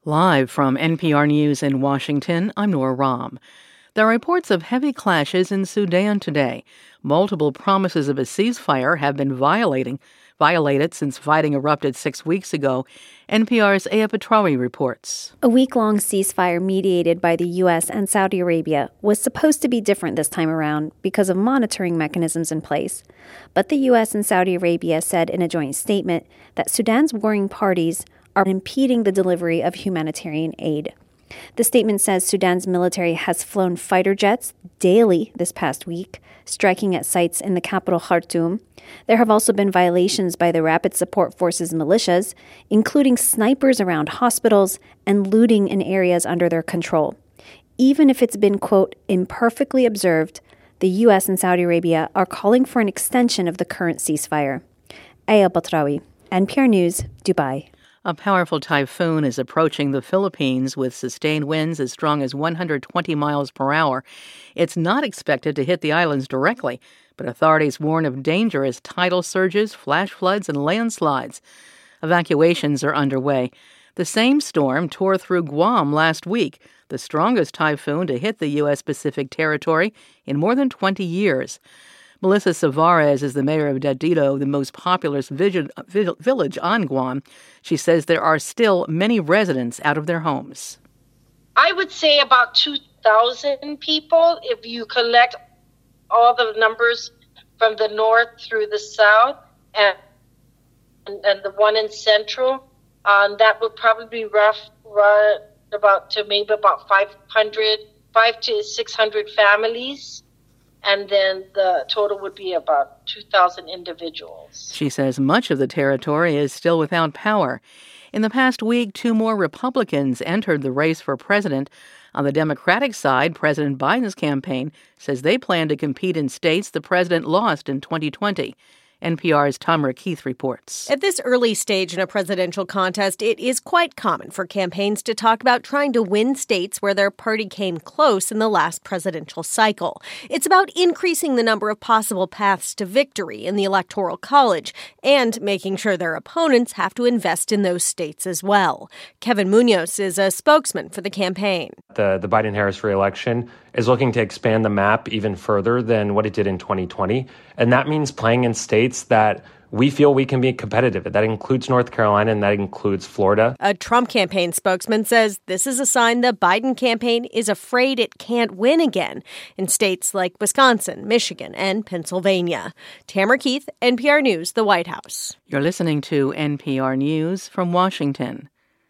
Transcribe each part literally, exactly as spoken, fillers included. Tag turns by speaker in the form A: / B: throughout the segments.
A: Live from N P R News in Washington, I'm Nora Rahm. There are reports of heavy clashes in Sudan today. Multiple promises of a ceasefire have been violating, violated since fighting erupted six weeks ago. N P R's Aya Petrawi reports.
B: A week-long ceasefire mediated by the U S and Saudi Arabia was supposed to be different this time around because of monitoring mechanisms in place. But the U S and Saudi Arabia said in a joint statement that Sudan's warring parties are impeding the delivery of humanitarian aid. The statement says Sudan's military has flown fighter jets daily this past week, striking at sites in the capital Khartoum. There have also been violations by the Rapid Support Forces militias, including snipers around hospitals and looting in areas under their control. Even if it's been, quote, imperfectly observed, the U S and Saudi Arabia are calling for an extension of the current ceasefire. Aya Petrawi, N P R News, Dubai.
A: A powerful typhoon is approaching the Philippines with sustained winds as strong as one hundred twenty miles per hour. It's not expected to hit the islands directly, but authorities warn of danger as tidal surges, flash floods, and landslides. Evacuations are underway. The same storm tore through Guam last week, the strongest typhoon to hit the U S. Pacific territory in more than twenty years. Melissa Savarez is the mayor of Datito, the most populous village on Guam. She says there are still many residents out of their homes.
C: I would say about two thousand people if you collect all the numbers from the north through the south and and, and the one in central. Um, that would probably be rough, run about to maybe about five hundred, five to six hundred families. And then the total would be about two thousand individuals.
A: She says much of the territory is still without power. In the past week, two more Republicans entered the race for president. On the Democratic side, President Biden's campaign says they plan to compete in states the president lost in twenty twenty. N P R's Tamara Keith reports.
D: At this early stage in a presidential contest, it is quite common for campaigns to talk about trying to win states where their party came close in the last presidential cycle. It's about increasing the number of possible paths to victory in the Electoral College and making sure their opponents have to invest in those states as well. Kevin Munoz is a spokesman for the campaign.
E: The, the Biden-Harris reelection is looking to expand the map even further than what it did in twenty twenty. And that means playing in states that we feel we can be competitive. That includes North Carolina and that includes Florida.
D: A Trump campaign spokesman says this is a sign the Biden campaign is afraid it can't win again in states like Wisconsin, Michigan, and Pennsylvania. Tamara Keith, N P R News, the White House.
A: You're listening to N P R News from Washington.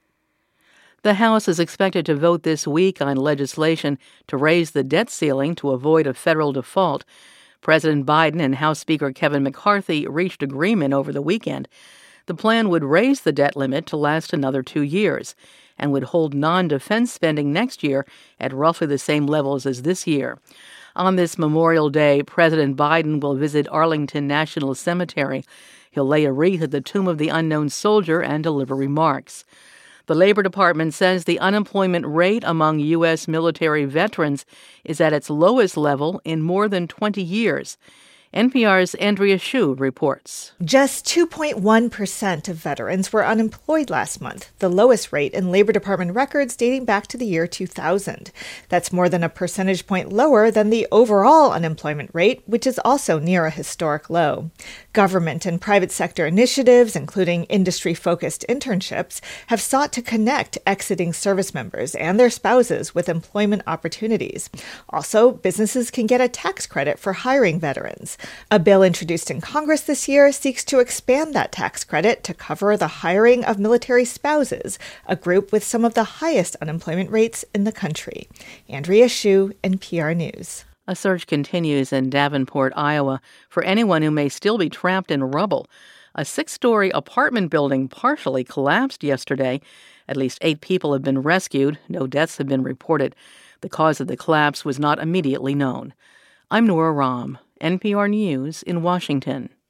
A: The House is expected to vote this week on legislation to raise the debt ceiling to avoid a federal default. President Biden and House Speaker Kevin McCarthy reached agreement over the weekend. The plan would raise the debt limit to last another two years and would hold non-defense spending next year at roughly the same levels as this year. On this Memorial Day, President Biden will visit Arlington National Cemetery. He'll lay a wreath at the tomb of the unknown soldier and deliver remarks. The Labor Department says the unemployment rate among U S military veterans is at its lowest level in more than twenty years. N P R's Andrea Hsu reports.
F: Just two point one percent of veterans were unemployed last month, the lowest rate in Labor Department records dating back to the year two thousand. That's more than a percentage point lower than the overall unemployment rate, which is also near a historic low. Government and private sector initiatives, including industry-focused internships, have sought to connect exiting service members and their spouses with employment opportunities. Also, businesses can get a tax credit for hiring veterans. A bill introduced in Congress this year seeks to expand that tax credit to cover the hiring of military spouses, a group with some of the highest unemployment rates in the country. Andrea Hsu, N P R News.
A: A search continues in Davenport, Iowa, for anyone who may still be trapped in rubble. A six-story apartment building partially collapsed yesterday. At least eight people have been rescued. No deaths have been reported. The cause of the collapse was not immediately known. I'm Nora Rahm, N P R News in Washington.